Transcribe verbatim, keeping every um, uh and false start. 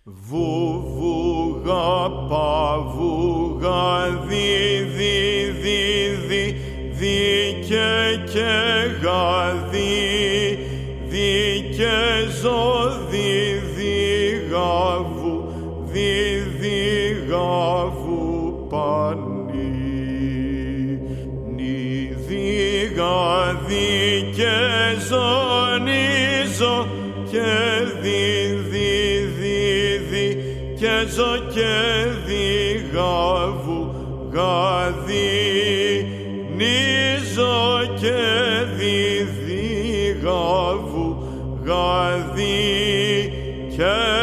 Βουβουγα, παβουγα, δι, δι, δι, δι, δι και και γαδί, δι και ζώδι, δι γαβου, δι, δι γαβου πανί, νι, δι γαδί και ζωνίζω και δι, δι, δι, δι και ζω και δι γαβου, γαδί, νίζω και δι, δι γαβου, γαδί και